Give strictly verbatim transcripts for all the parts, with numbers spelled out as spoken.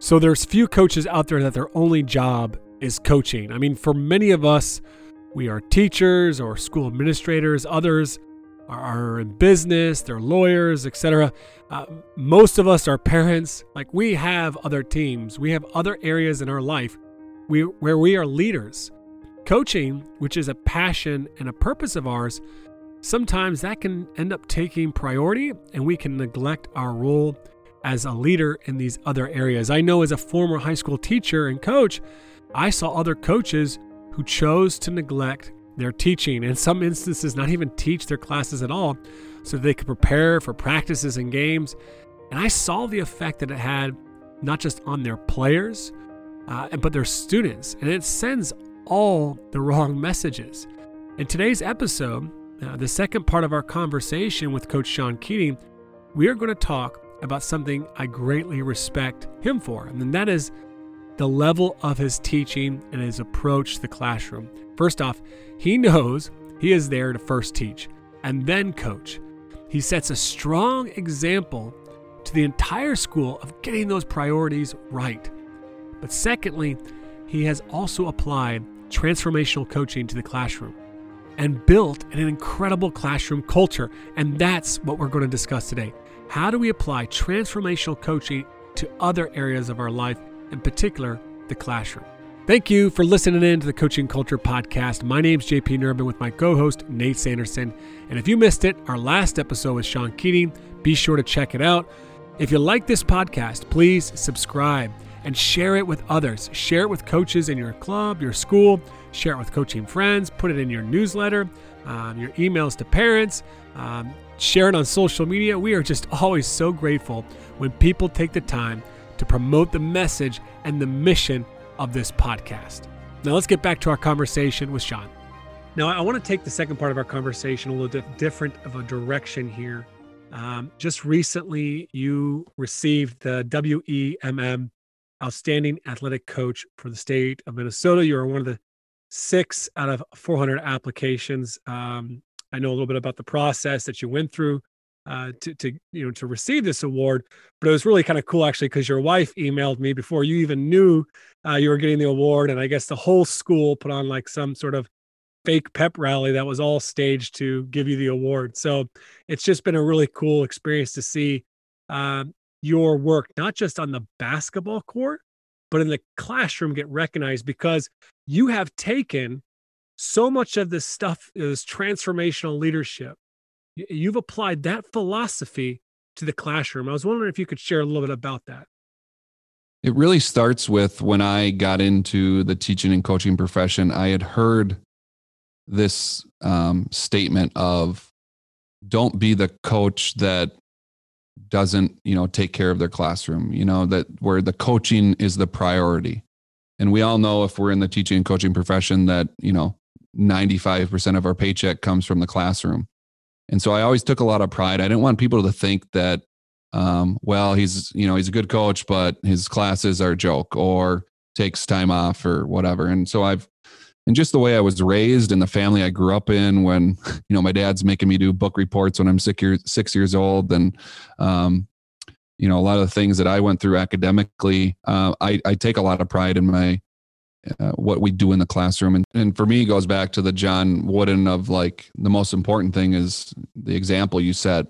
So there's few coaches out there that their only job is coaching. I mean, for many of us, we are teachers or school administrators. Others are, are in business, they're lawyers, et cetera. Uh, most of us are parents. Like, we have other teams. We have other areas in our life we, where we are leaders. Coaching, which is a passion and a purpose of ours, sometimes that can end up taking priority and we can neglect our role as a leader in these other areas. I know as a former high school teacher and coach, I saw other coaches who chose to neglect their teaching, in some instances not even teach their classes at all, so they could prepare for practices and games. And I saw the effect that it had not just on their players, uh, but their students. And it sends all the wrong messages. In today's episode, uh, the second part of our conversation with Coach Sean Keating, we are going to talk about something I greatly respect him for, and that is the level of his teaching and his approach to the classroom. First off, he knows he is there to first teach and then coach. He sets a strong example to the entire school of getting those priorities right. But secondly, he has also applied transformational coaching to the classroom and built an incredible classroom culture. And that's what we're going to discuss today. How do we apply transformational coaching to other areas of our life, in particular, the classroom? Thank you for listening in to the Coaching Culture Podcast. My name's J P Nerbun with my co-host, Nate Sanderson. And if you missed it, our last episode with Sean Keating, be sure to check it out. If you like this podcast, please subscribe and share it with others. Share it with coaches in your club, your school. Share it with coaching friends. Put it in your newsletter, um, your emails to parents. Um, share it on social media. We are just always so grateful when people take the time to promote the message and the mission of this podcast. Now let's get back to our conversation with Sean. Now I want to take the second part of our conversation a little bit different of a direction here. Um, just recently, you received the W E M M Outstanding Athletic Coach for the state of Minnesota. You are one of the six out of four hundred applications. Um, I know a little bit about the process that you went through uh, to, to, you know, to receive this award, but it was really kind of cool actually, because your wife emailed me before you even knew uh, you were getting the award. And I guess the whole school put on like some sort of fake pep rally that was all staged to give you the award. So it's just been a really cool experience to see um, your work, not just on the basketball court, but in the classroom get recognized, because you have taken so much of this stuff, is transformational leadership. You've applied that philosophy to the classroom. I was wondering if you could share a little bit about that. It really starts with when I got into the teaching and coaching profession. I had heard this um, statement of, don't be the coach that doesn't, you know, take care of their classroom, you know, that where the coaching is the priority. And we all know, if we're in the teaching and coaching profession, that, you know, ninety-five percent of our paycheck comes from the classroom. And so I always took a lot of pride. I didn't want people to think that, um, well, he's, you know, he's a good coach, but his classes are a joke or takes time off or whatever. And so I've, and just the way I was raised and the family I grew up in, when, you know, my dad's making me do book reports when I'm six years, six years old. And, um, you know, a lot of the things that I went through academically, uh, I, I take a lot of pride in my, uh, what we do in the classroom. And, and for me, it goes back to the John Wooden of, like, the most important thing is the example you set.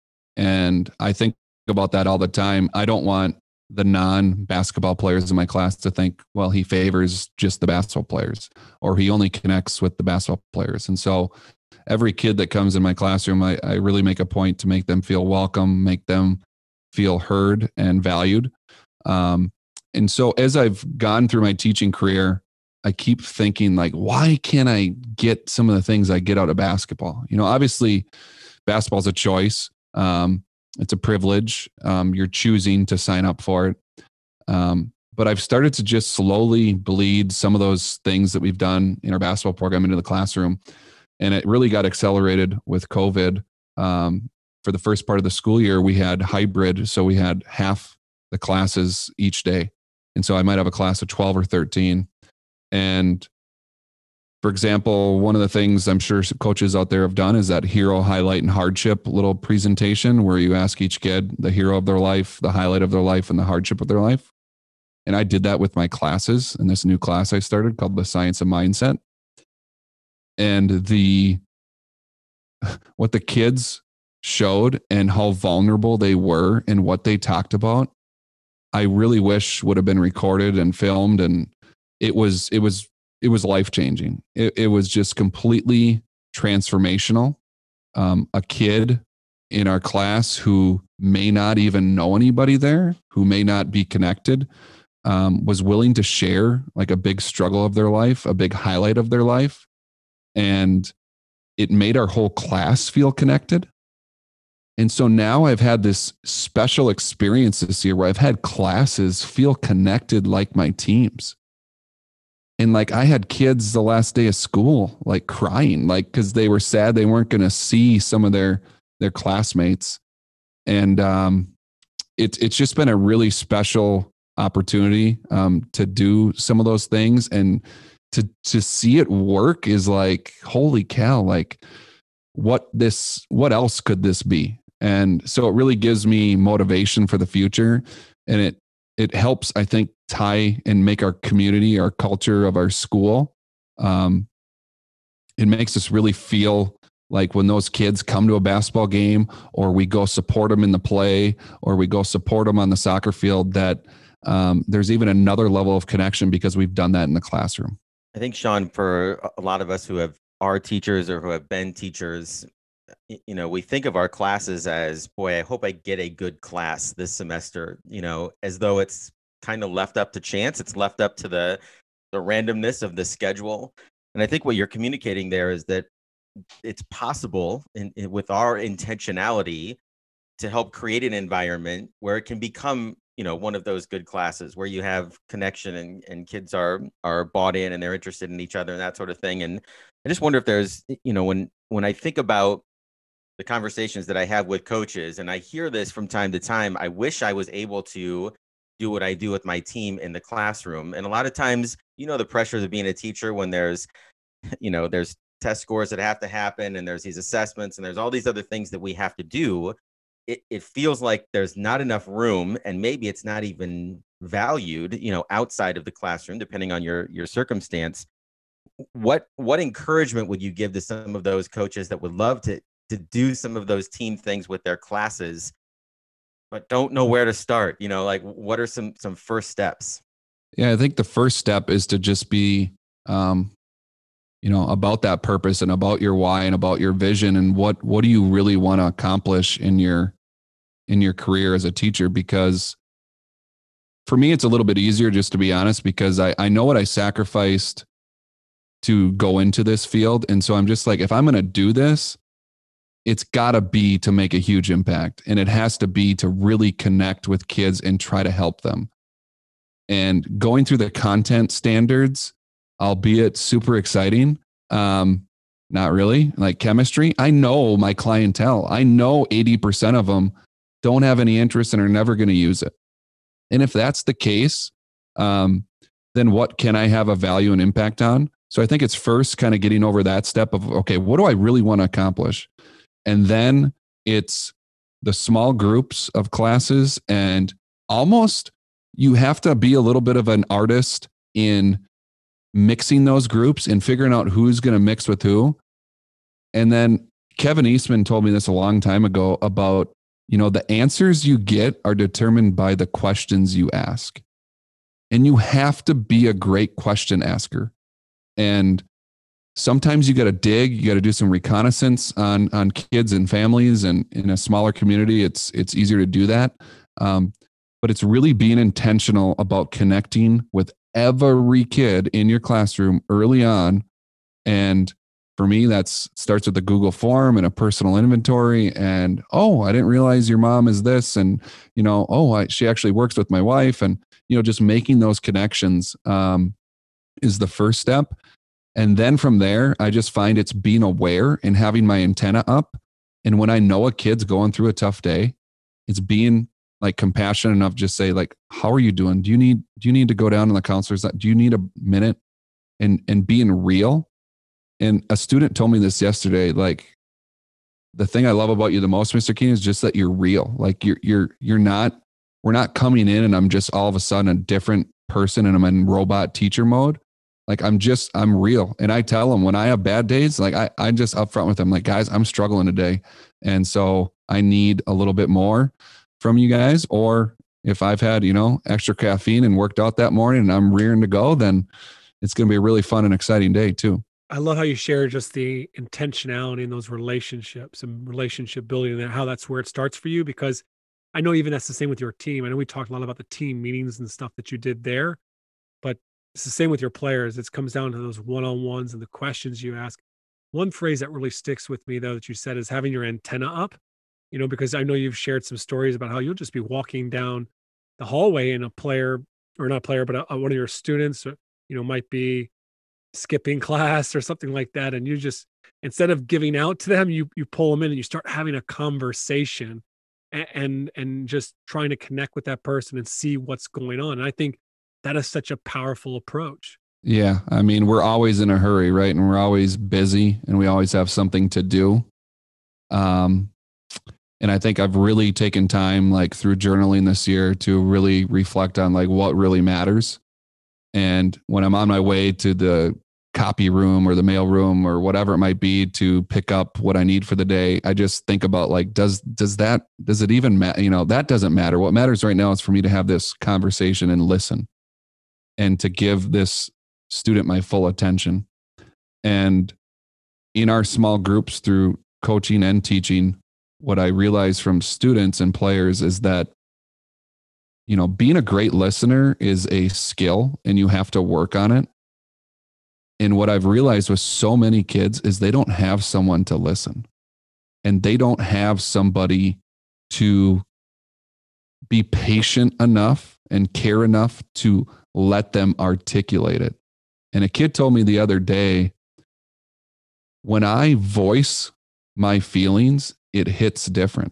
And I think about that all the time. I don't want the non-basketball players in my class to think, well, he favors just the basketball players, or he only connects with the basketball players. And so every kid that comes in my classroom, I, I really make a point to make them feel welcome, make them feel heard and valued. Um, and so as I've gone through my teaching career, I keep thinking, like, why can't I get some of the things I get out of basketball? You know, obviously basketball is a choice. Um, It's a privilege. Um, you're choosing to sign up for it. Um, but I've started to just slowly bleed some of those things that we've done in our basketball program into the classroom. And it really got accelerated with COVID. Um, for the first part of the school year, we had hybrid. So we had half the classes each day. And so I might have a class of twelve or thirteen. And for example, one of the things I'm sure coaches out there have done is that hero, highlight, and hardship little presentation where you ask each kid the hero of their life, the highlight of their life, and the hardship of their life. And I did that with my classes in this new class I started called the Science of Mindset. And the what the kids showed and how vulnerable they were and what they talked about, I really wish would have been recorded and filmed. And it was, it was, it was life-changing. It, it was just completely transformational. Um, a kid in our class who may not even know anybody there, who may not be connected, um, was willing to share like a big struggle of their life, a big highlight of their life. And it made our whole class feel connected. And so now I've had this special experience this year where I've had classes feel connected like my teams. And like I had kids the last day of school, like crying, like because they were sad they weren't going to see some of their their classmates. And um, it's it's just been a really special opportunity um, to do some of those things, and to to see it work is like, holy cow, like what this what else could this be? And so it really gives me motivation for the future, and it it helps, I think, tie and make our community, our culture of our school. Um, it makes us really feel like when those kids come to a basketball game, or we go support them in the play, or we go support them on the soccer field, that um, there's even another level of connection because we've done that in the classroom. I think, Sean, for a lot of us who have are teachers or who have been teachers, you know, we think of our classes as, boy, I hope I get a good class this semester, you know, as though it's kind of left up to chance. It's left up to the the randomness of the schedule. And I think what you're communicating there is that it's possible in, in, with our intentionality to help create an environment where it can become, you know, one of those good classes where you have connection and, and kids are are bought in and they're interested in each other and that sort of thing. And I just wonder if there's, you know, when when I think about the conversations that I have with coaches, and I hear this from time to time, I wish I was able to do what I do with my team in the classroom. And a lot of times, you know, the pressures of being a teacher when there's, you know, there's test scores that have to happen, and there's these assessments, and there's all these other things that we have to do. It, it feels like there's not enough room, and maybe it's not even valued, you know, outside of the classroom, depending on your your circumstance. What what encouragement would you give to some of those coaches that would love to to do some of those team things with their classes, but don't know where to start? You know, like what are some some first steps? Yeah, I think the first step is to just be, um, you know, about that purpose and about your why and about your vision and what what do you really want to accomplish in your in your career as a teacher. Because for me, it's a little bit easier, just to be honest, because I, I know what I sacrificed to go into this field. And so I'm just like, if I'm going to do this, it's got to be to make a huge impact. And it has to be to really connect with kids and try to help them. And going through the content standards, albeit super exciting, um, not really, like chemistry, I know my clientele. I know eighty percent of them don't have any interest and are never going to use it. And if that's the case, um, then what can I have a value and impact on? So I think it's first kind of getting over that step of, okay, what do I really want to accomplish? And then it's the small groups of classes, and almost you have to be a little bit of an artist in mixing those groups and figuring out who's going to mix with who. And then Kevin Eastman told me this a long time ago about, you know, the answers you get are determined by the questions you ask. And you have to be a great question asker. And sometimes you got to dig, you got to do some reconnaissance on, on kids and families, and in a smaller community, it's, it's easier to do that. Um, but it's really being intentional about connecting with every kid in your classroom early on. And for me, that's starts with a Google form and a personal inventory. And, oh, I didn't realize your mom is this. And, you know, oh, I, she actually works with my wife. And, you know, just making those connections um, is the first step. And then from there, I just find it's being aware and having my antenna up. And when I know a kid's going through a tough day, it's being like compassionate enough to just say, like, how are you doing? Do you need, do you need to go down to the counselor's? Do you need a minute? And, and being real. And a student told me this yesterday, like, the thing I love about you the most, Mister Keene, is just that you're real. Like you're, you're, you're not we're not coming in and I'm just all of a sudden a different person and I'm in robot teacher mode. Like I'm just, I'm real. And I tell them when I have bad days, like I, I'm just upfront with them, like, guys, I'm struggling today. And so I need a little bit more from you guys. Or if I've had, you know, extra caffeine and worked out that morning and I'm rearing to go, then it's going to be a really fun and exciting day too. I love how you share just the intentionality in those relationships and relationship building and how that's where it starts for you, because I know even that's the same with your team. I know we talked a lot about the team meetings and stuff that you did there, but it's the same with your players. It comes down to those one-on-ones and the questions you ask. One phrase that really sticks with me though, that you said, is having your antenna up, you know, because I know you've shared some stories about how you'll just be walking down the hallway and a player, or not a player, but a, a, one of your students, you know, might be skipping class or something like that. And you just, instead of giving out to them, you, you pull them in and you start having a conversation and, and, and just trying to connect with that person and see what's going on. And I think that is such a powerful approach. Yeah. I mean, we're always in a hurry, right? And we're always busy and we always have something to do. Um, and I think I've really taken time, like through journaling this year, to really reflect on like what really matters. And when I'm on my way to the copy room or the mail room or whatever it might be to pick up what I need for the day, I just think about like, does, does that, does it even matter? You know, that doesn't matter. What matters right now is for me to have this conversation and listen and to give this student my full attention. And in our small groups through coaching and teaching, what I realize from students and players is that, you know, being a great listener is a skill and you have to work on it. And what I've realized with so many kids is they don't have someone to listen and they don't have somebody to be patient enough and care enough to let them articulate it. And a kid told me the other day, when I voice my feelings, it hits different.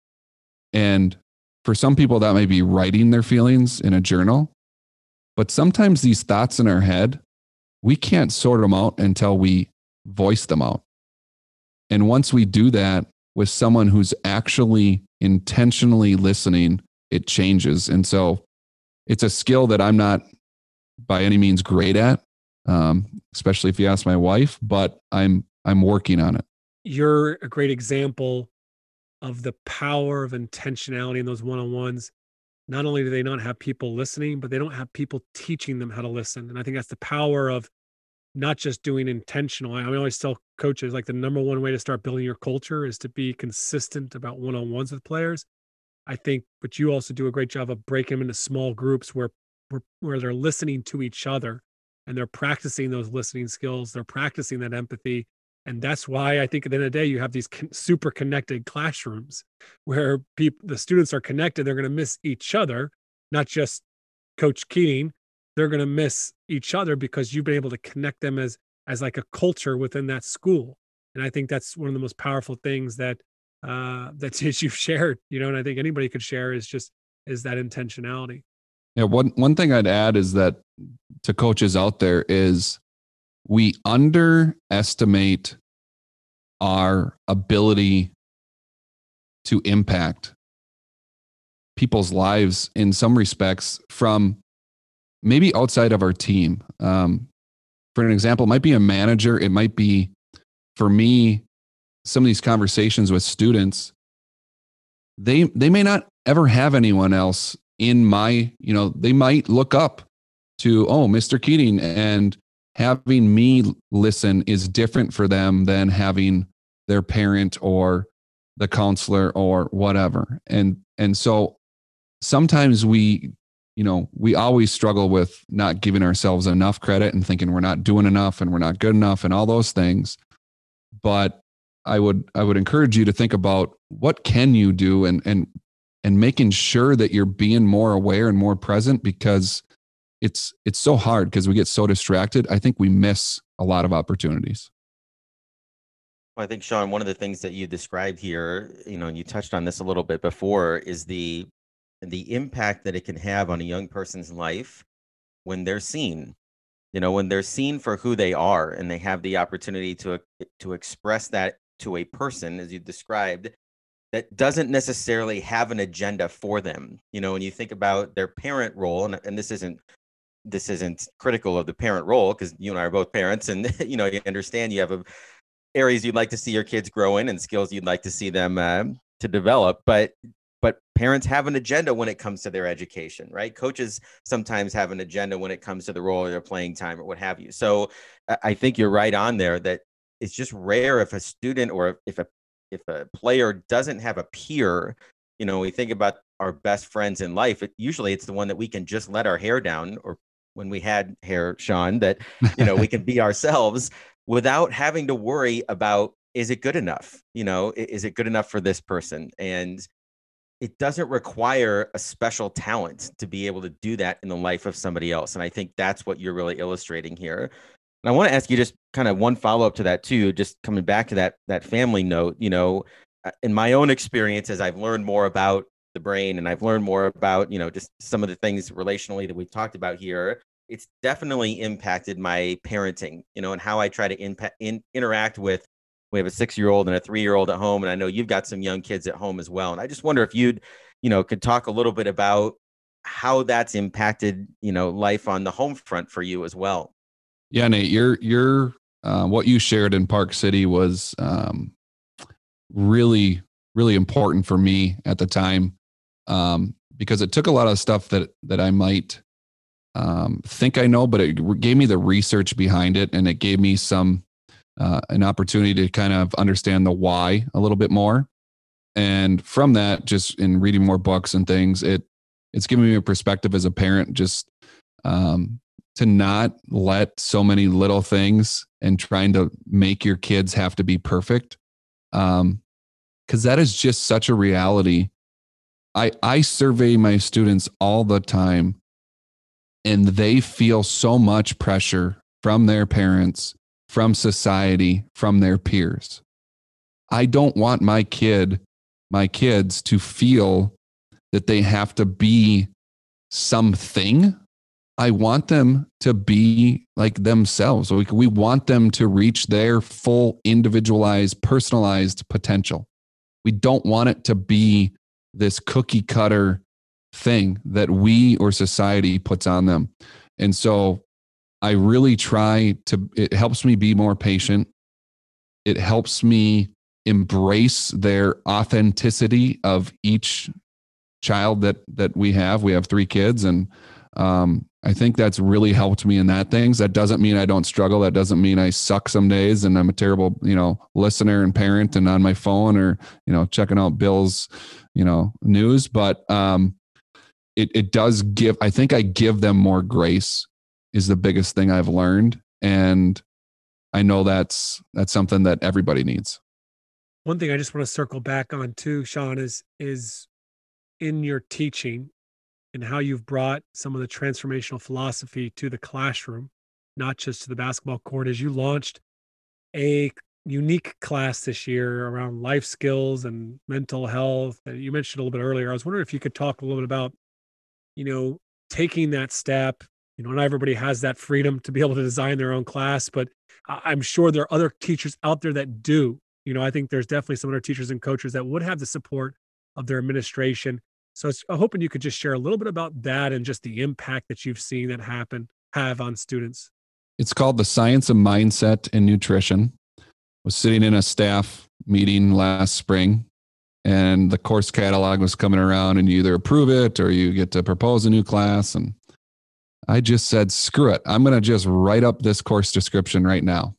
And for some people, that may be writing their feelings in a journal, but sometimes these thoughts in our head, we can't sort them out until we voice them out. And once we do that with someone who's actually intentionally listening, it changes. And so it's a skill that I'm not by any means great at, um, especially if you ask my wife, but I'm I'm working on it. You're a great example of the power of intentionality in those one-on-ones. Not only do they not have people listening, but they don't have people teaching them how to listen. And I think that's the power of not just doing intentional. I always tell coaches, like, the number one way to start building your culture is to be consistent about one-on-ones with players. I think, but you also do a great job of breaking them into small groups where, where, where they're listening to each other and they're practicing those listening skills. They're practicing that empathy. And that's why I think at the end of the day, you have these con- super connected classrooms where people, the students are connected. They're going to miss each other, not just Coach Keating. They're going to miss each other because you've been able to connect them as, as like a culture within that school. And I think that's one of the most powerful things that, uh, that you've shared, you know, and I think anybody could share is just, is that intentionality. Yeah. One, one thing I'd add is that to coaches out there is we underestimate our ability to impact people's lives in some respects from maybe outside of our team. Um, for an example, it might be a manager. It might be, for me, some of these conversations with students, they, they may not ever have anyone else in my, you know, they might look up to, oh, Mister Keating, and having me listen is different for them than having their parent or the counselor or whatever. And, and so sometimes we, you know, we always struggle with not giving ourselves enough credit and thinking we're not doing enough and we're not good enough and all those things. But I would, I would encourage you to think about what can you do, and, and, and making sure that you're being more aware and more present, because it's, it's so hard because we get so distracted. I think we miss a lot of opportunities. Well, I think, Sean, one of the things that you described here, you know, and you touched on this a little bit before, is the, the impact that it can have on a young person's life when they're seen, you know, when they're seen for who they are and they have the opportunity to, to express that to a person, as you described, that doesn't necessarily have an agenda for them. You know, when you think about their parent role, and, and this isn't this isn't critical of the parent role, because you and I are both parents, and you know, you understand you have a, areas you'd like to see your kids grow in and skills you'd like to see them uh, to develop, but but parents have an agenda when it comes to their education, right? Coaches sometimes have an agenda when it comes to the role of their playing time or what have you. So I think you're right on there that it's just rare if a student or if a if a player doesn't have a peer. You know, we think about our best friends in life. It, usually, it's the one that we can just let our hair down, or when we had hair, Sean, that you know we can be ourselves without having to worry about, is it good enough? You know, is it good enough for this person? And it doesn't require a special talent to be able to do that in the life of somebody else. And I think that's what you're really illustrating here. And I want to ask you just kind of one follow-up to that too, just coming back to that, that family note. You know, in my own experience, as I've learned more about the brain and I've learned more about, you know, just some of the things relationally that we've talked about here, it's definitely impacted my parenting, you know, and how I try to impact, in, interact with, we have a six-year-old and a three-year-old at home. And I know you've got some young kids at home as well. And I just wonder if you'd, you know, could talk a little bit about how that's impacted, you know, life on the home front for you as well. Yeah, Nate, you're, you're, uh, what you shared in Park City was um, really, really important for me at the time, um, because it took a lot of stuff that, that I might um, think I know, but it gave me the research behind it. And it gave me some, uh, an opportunity to kind of understand the why a little bit more. And from that, just in reading more books and things, it, it's given me a perspective as a parent, just, um, to not let so many little things and trying to make your kids have to be perfect. Um, cause that is just such a reality. I, I survey my students all the time, and they feel so much pressure from their parents, from society, from their peers. I don't want my kid, my kids to feel that they have to be something. I want them to be like themselves. We, we want them to reach their full individualized, personalized potential. We don't want it to be this cookie cutter thing that we or society puts on them. And so I really try to, it helps me be more patient. It helps me embrace their authenticity of each child that, that we have. We have three kids, and um, I think that's really helped me in that things. That doesn't mean I don't struggle. That doesn't mean I suck some days and I'm a terrible, you know, listener and parent and on my phone or, you know, checking out Bill's, you know, news. But um, it, it does give, I think I give them more grace is the biggest thing I've learned. And I know that's, that's something that everybody needs. One thing I just want to circle back on too, Sean, is, is in your teaching and how you've brought some of the transformational philosophy to the classroom, not just to the basketball court, as you launched a unique class this year around life skills and mental health. You mentioned a little bit earlier. I was wondering if you could talk a little bit about, you know, taking that step. You know, not everybody has that freedom to be able to design their own class, but I'm sure there are other teachers out there that do. You know, I think there's definitely some other teachers and coaches that would have the support of their administration. So I'm hoping you could just share a little bit about that and just the impact that you've seen that happen, have on students. It's called the Science of Mindset and Nutrition. I was sitting in a staff meeting last spring, and the course catalog was coming around, and you either approve it or you get to propose a new class. And I just said, screw it. I'm going to just write up this course description right now.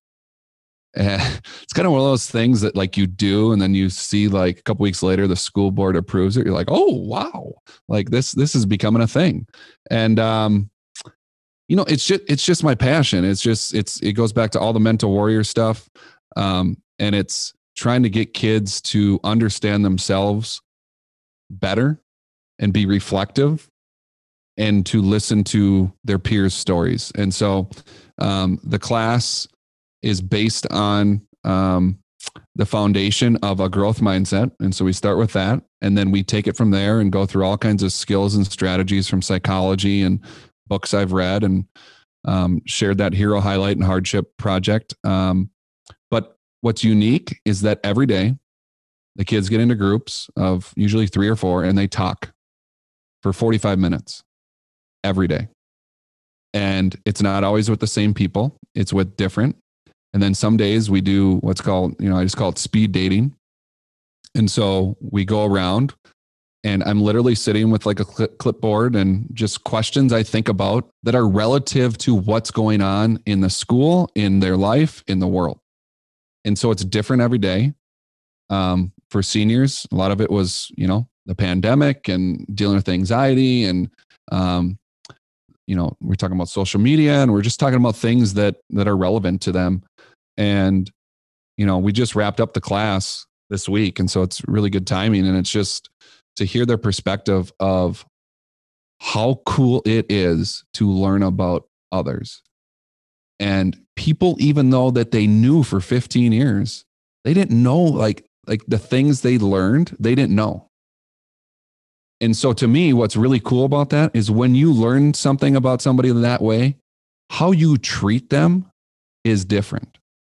And it's kind of one of those things that like you do, and then you see like a couple weeks later, the school board approves it. You're like, oh, wow. Like this, this is becoming a thing. And, um, you know, it's just, it's just my passion. It's just, it's, it goes back to all the mental warrior stuff. Um, and it's trying to get kids to understand themselves better and be reflective and to listen to their peers' stories. And so, um, the class is based on um, the foundation of a growth mindset. And so we start with that, and then we take it from there and go through all kinds of skills and strategies from psychology and books I've read, and um, shared that Hero Highlight and Hardship Project. Um, but what's unique is that every day the kids get into groups of usually three or four, and they talk for forty-five minutes every day. And it's not always with the same people. It's with different. And then some days we do what's called, you know, I just call it speed dating. And so we go around, and I'm literally sitting with like a clip clipboard and just questions I think about that are relative to what's going on in the school, in their life, in the world. And so it's different every day. Um, for seniors, a lot of it was, you know, the pandemic and dealing with anxiety, and, um, you know, we're talking about social media, and we're just talking about things that, that are relevant to them. And, you know, we just wrapped up the class this week. And so it's really good timing. And it's just to hear their perspective of how cool it is to learn about others. And people, even though that they knew for fifteen years, they didn't know, like, like the things they learned, they didn't know. And so to me, what's really cool about that is when you learn something about somebody that way, how you treat them is different.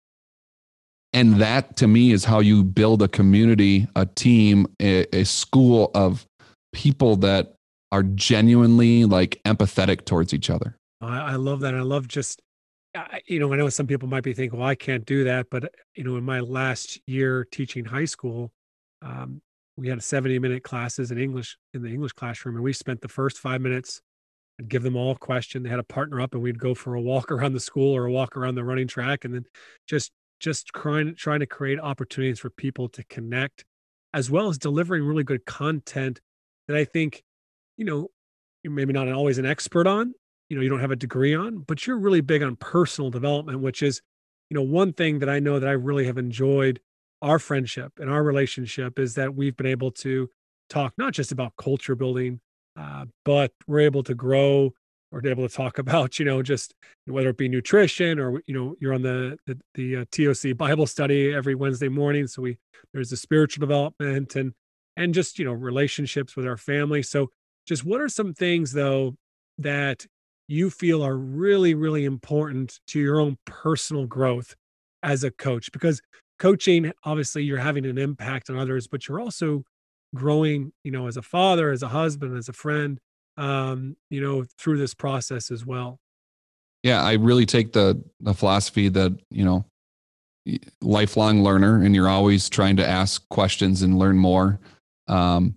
And that to me is how you build a community, a team, a, a school of people that are genuinely like empathetic towards each other. I, I love that. And I love just, you know, I know some people might be thinking, well, I can't do that. But, you know, in my last year teaching high school, um, we had seventy minute classes in English in the English classroom. And we spent the first five minutes and give them all a question. They had a partner up, and we'd go for a walk around the school or a walk around the running track. And then just, just trying, trying to create opportunities for people to connect, as well as delivering really good content that I think, you know, you're maybe not always an expert on, you know, you don't have a degree on, but you're really big on personal development, which is, you know, one thing that I know that I really have enjoyed our friendship and our relationship is that we've been able to talk not just about culture building, uh, but we're able to grow. We're able to talk about, you know, just whether it be nutrition or, you know, you're on the the, the uh, T O C Bible study every Wednesday morning. So we there's the spiritual development and and just, you know, relationships with our family. So just what are some things though that you feel are really, really important to your own personal growth as a coach? Because coaching, obviously you're having an impact on others, but you're also growing, you know, as a father, as a husband, as a friend, um, you know, through this process as well. Yeah, I really take the the philosophy that, you know, lifelong learner, and you're always trying to ask questions and learn more. Um,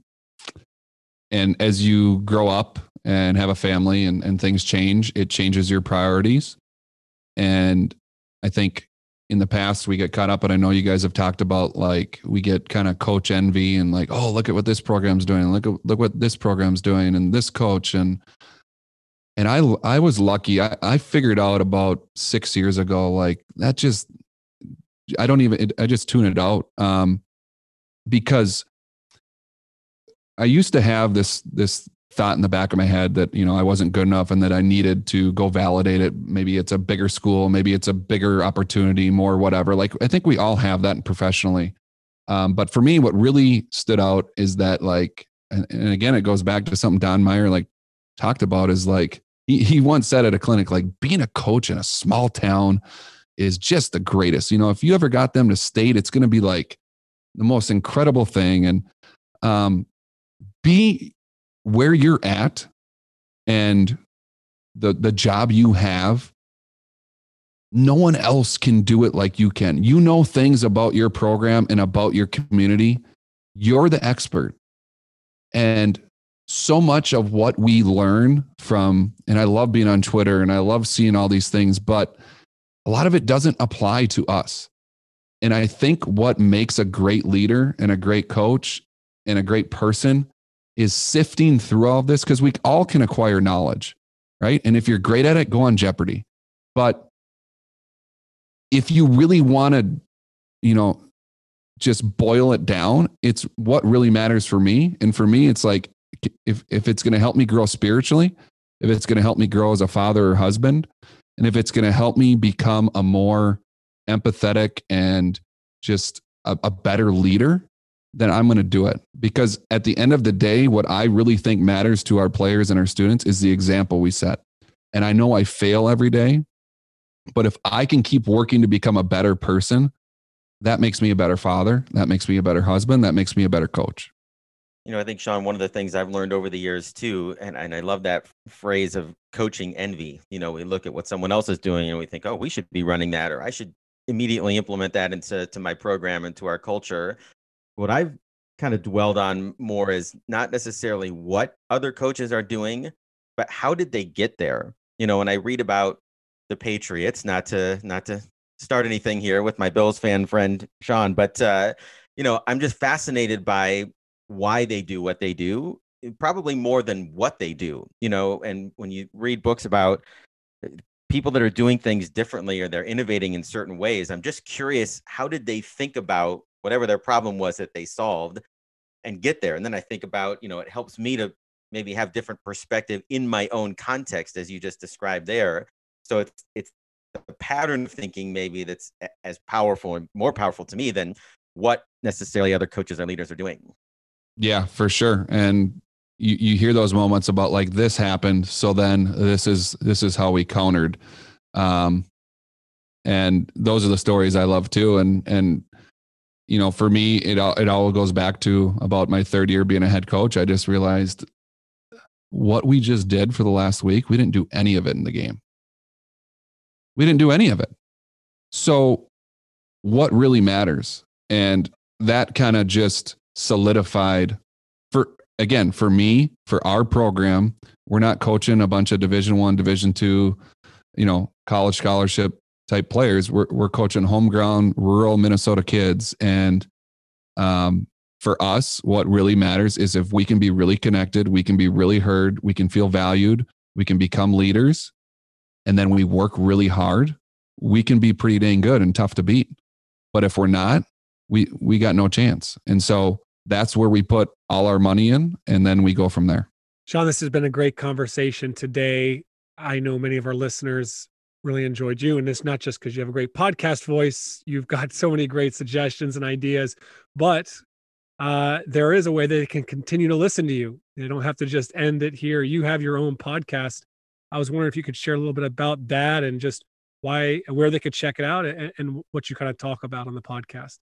and as you grow up and have a family and, and things change, it changes your priorities. And I think in the past we get caught up, and I know you guys have talked about, like, we get kind of coach envy and like, oh, look at what this program's doing. Look at, look what this program's doing and this coach. And, and I, I was lucky. I, I figured out about six years ago, like that just, I don't even, it, I just tune it out. Um, because I used to have this, this thought in the back of my head that, you know, I wasn't good enough and that I needed to go validate it. Maybe it's a bigger school, maybe it's a bigger opportunity, more whatever. Like, I think we all have that professionally. Um, but for me, what really stood out is that, like, and, and again, it goes back to something Don Meyer, like, talked about, is like, he, he once said at a clinic, like, being a coach in a small town is just the greatest. You know, if you ever got them to state, it's going to be like the most incredible thing. And, um, be where you're at and the the job you have, no one else can do it like you can. You know things about your program and about your community. You're the expert. And so much of what we learn from, and I love being on Twitter and I love seeing all these things, but a lot of it doesn't apply to us. And I think what makes a great leader and a great coach and a great person is sifting through all of this, because we all can acquire knowledge, right? And if you're great at it, go on Jeopardy. But if you really want to, you know, just boil it down, it's what really matters for me. And for me, it's like, if, if it's going to help me grow spiritually, if it's going to help me grow as a father or husband, and if it's going to help me become a more empathetic and just a, a better leader, then I'm going to do it. Because at the end of the day, what I really think matters to our players and our students is the example we set. And I know I fail every day, but if I can keep working to become a better person, that makes me a better father. That makes me a better husband. That makes me a better coach. You know, I think, Sean, one of the things I've learned over the years too, and, and I love that phrase of coaching envy. You know, we look at what someone else is doing and we think, oh, we should be running that, or I should immediately implement that into to my program and to our culture. What I've kind of dwelled on more is not necessarily what other coaches are doing, but how did they get there? You know, when I read about the Patriots, not to not to start anything here with my Bills fan friend Sean, but uh, you know, I'm just fascinated by why they do what they do, probably more than what they do. You know, and when you read books about people that are doing things differently or they're innovating in certain ways, I'm just curious, how did they think about whatever their problem was that they solved and get there? And then I think about, you know, it helps me to maybe have different perspective in my own context, as you just described there. So it's it's a pattern of thinking maybe that's as powerful and more powerful to me than what necessarily other coaches or leaders are doing. Yeah, for sure. And you, you hear those moments about like this happened, so then this is this is how we countered. Um, and those are the stories I love too. And and you know, for me, it all it all goes back to about my third year being a head coach. I just realized what we just did for the last week, we didn't do any of it in the game. We didn't do any of it. So what really matters? And that kind of just solidified for, again, for me, for our program, we're not coaching a bunch of Division One, Division Two, you know, college scholarship type players. We're we're coaching homegrown, rural Minnesota kids. And um, for us, what really matters is if we can be really connected, we can be really heard, we can feel valued, we can become leaders, and then we work really hard, we can be pretty dang good and tough to beat. But if we're not, we we got no chance. And so that's where we put all our money in, and then we go from there. Sean, this has been a great conversation today. I know many of our listeners really enjoyed you, and it's not just because you have a great podcast voice. You've got so many great suggestions and ideas, but uh, there is a way they can continue to listen to you. They don't have to just end it here. You have your own podcast. I was wondering if you could share a little bit about that and just why, where they could check it out, and, and what you kind of talk about on the podcast.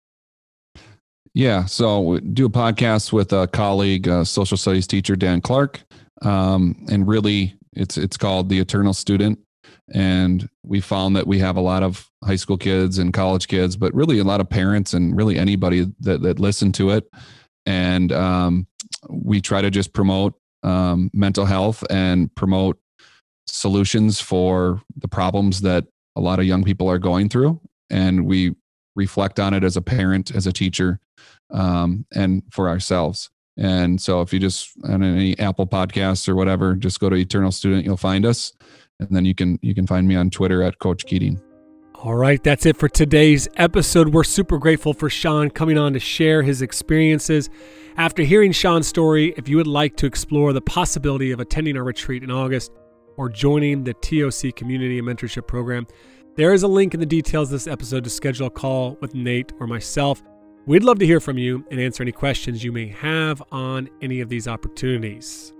Yeah, so we do a podcast with a colleague, a social studies teacher, Dan Clark, um, and really it's it's called The Eternal Student. And we found that we have a lot of high school kids and college kids, but really a lot of parents and really anybody that, that listen to it. And um, we try to just promote um, mental health and promote solutions for the problems that a lot of young people are going through. And we reflect on it as a parent, as a teacher, um, and for ourselves. And so if you just on any Apple Podcasts or whatever, just go to Eternal Student, you'll find us. And then you can you can find me on Twitter at Coach Keating. All right, that's it for today's episode. We're super grateful for Sean coming on to share his experiences. After hearing Sean's story, if you would like to explore the possibility of attending our retreat in August or joining the T O C Community and Mentorship Program, there is a link in the details of this episode to schedule a call with Nate or myself. We'd love to hear from you and answer any questions you may have on any of these opportunities.